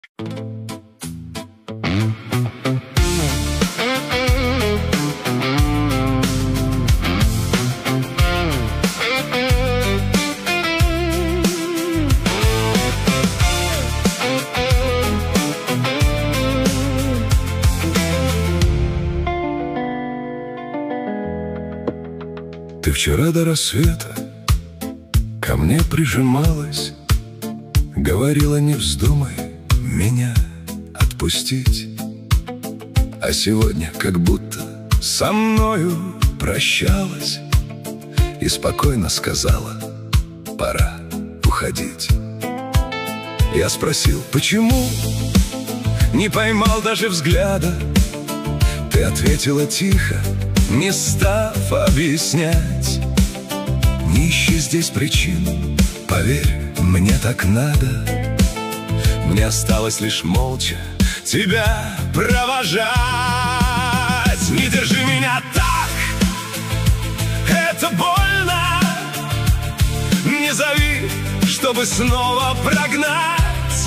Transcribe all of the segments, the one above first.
Ты вчера до рассвета ко мне прижималась, говорила, не вздумай меня отпустить. А сегодня как будто со мною прощалась и спокойно сказала: пора уходить. Я спросил, почему, не поймал даже взгляда. Ты ответила тихо, не став объяснять: не ищи здесь причин, поверь, мне так надо. Мне осталось лишь молча тебя провожать. Не держи меня так, это больно. Не зови, чтобы снова прогнать.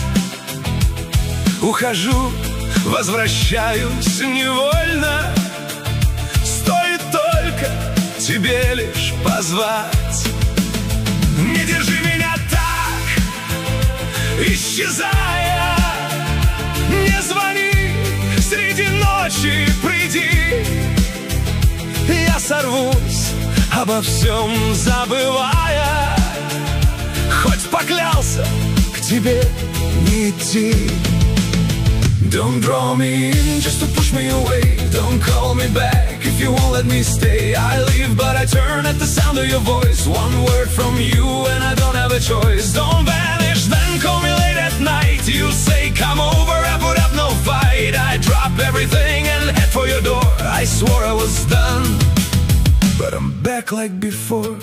Ухожу, возвращаюсь невольно. Стоит только тебе лишь позвать. Не держи меня так, исчезая. Не звони, среди ночи приди. Я сорвусь, обо всем забывая. Хоть поклялся к тебе не идти. Don't draw me in just to push me away. Don't call me back if you won't let me stay. I leave but I turn at the sound of your voice. One word from you and I don't have a choice. Don't vanish, then call me late at night. You say come over, I put up no fight. I drop everything and head for your door. I swore I was done, but I'm back like before.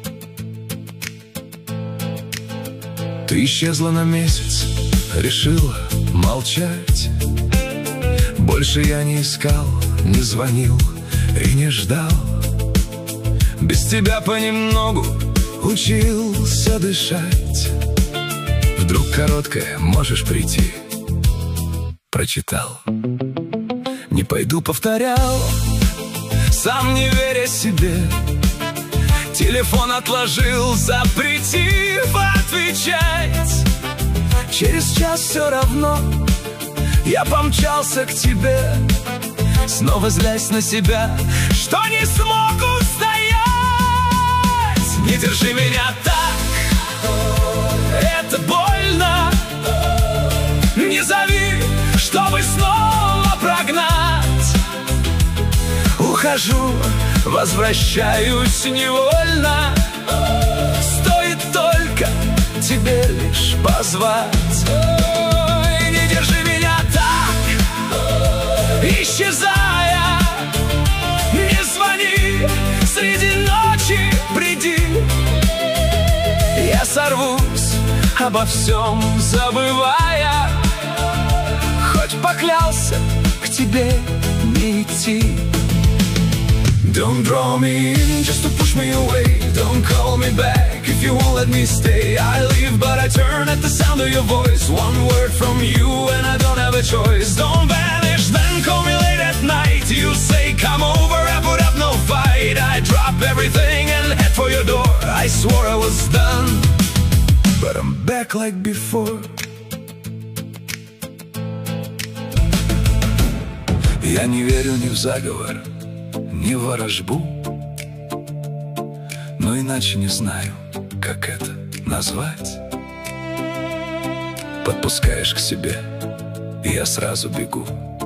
Ты исчезла на месяц, решила молчать. Больше я не искал, не звонил и не ждал. Без тебя понемногу учился дышать. Вдруг короткое можешь прийти, прочитал. Не пойду, повторял, сам не веря себе. Телефон отложил, запретив отвечать. Через час все равно я помчался к тебе, снова злясь на себя, что не смог устоять. Не держи меня так, это больно. Не зови, чтобы снова прогнать. Ухожу, возвращаюсь невольно. Стоит только тебе лишь позвать. Ой, не держи меня так, исчезая. Не звони, среди ночи приди. Я сорвусь, обо всем забывая. Хоть поклялся к тебе не идти. Don't draw me in just to push me away. Don't call me back if you won't let me stay. I leave but I turn at the sound of your voice. One word from you and I don't have a choice. Don't vanish, then call me late at night. You say come over, I put up no fight. I drop everything and head for your door. I swore I was done, but I'm back like before. Я не верю ни в заговор, ни в ворожбу, но иначе не знаю, как это назвать. Подпускаешь к себе, и я сразу бегу.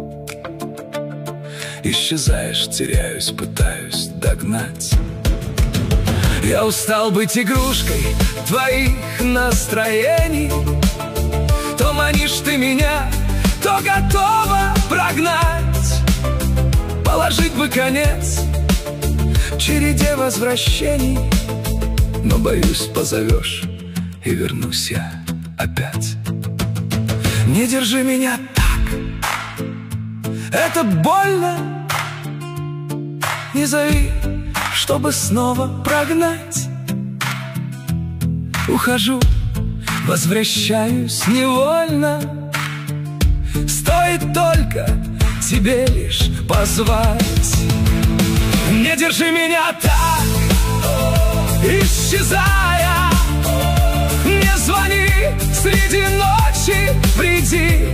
Исчезаешь, теряюсь, пытаюсь догнать. Я устал быть игрушкой твоих настроений. То манишь ты меня, то готова прогнать. Положить бы конец череде возвращений, но, боюсь, позовешь, и вернусь я опять. Не держи меня так, это больно. Не зови, чтобы снова прогнать. Ухожу, возвращаюсь невольно. тебе лишь позвать. Не держи меня так, исчезая. Не звони среди ночи, приди.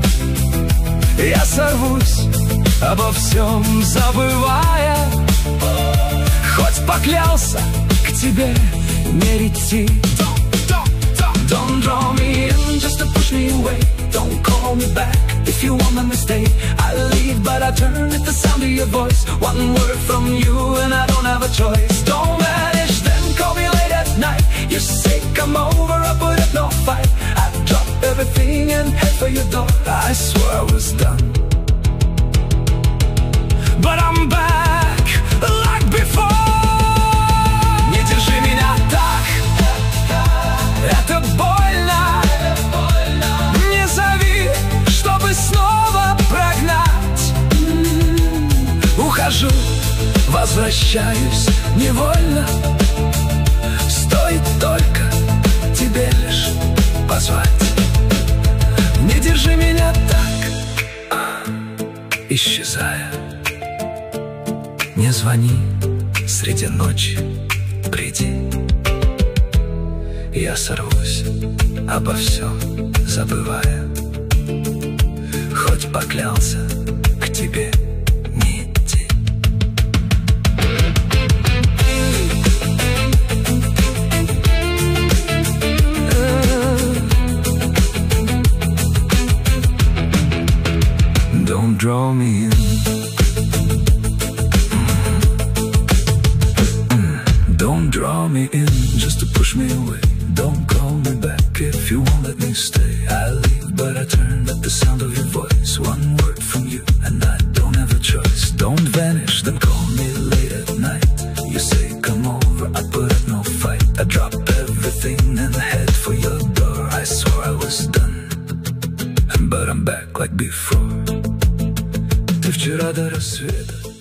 Я сорвусь, обо всем забывая. Хоть поклялся к тебе не идти. Don't draw me in just to push me away. Don't call me back if you want, let me stay. I leave but I turn at the sound of your voice. One word from you and I don't have a choice. Don't vanish, then call me late at night. You say come over, I put up no fight. I drop everything and head for your door. I swore I was done, but I'm back like before. Не держи меня так, это больно. Не зови, чтобы снова прогнать. Ухожу, возвращаюсь невольно. Стоит только тебе лишь позвать. Не держи меня так, исчезая. Не звони среди ночи, приди. Я сорвусь, обо всем забывая. Хоть поклялся к тебе не идти. Don't draw me in. Don't draw me in just to push me away. Don't call me back if you won't let me stay. I leave but I turn at the sound of your voice. One word from you and I don't have a choice. Don't vanish, then call me late at night. You say come over, I put up no fight. I drop everything and head for your door. I swore I was done, but I'm back like before. Ты вчера до рассвета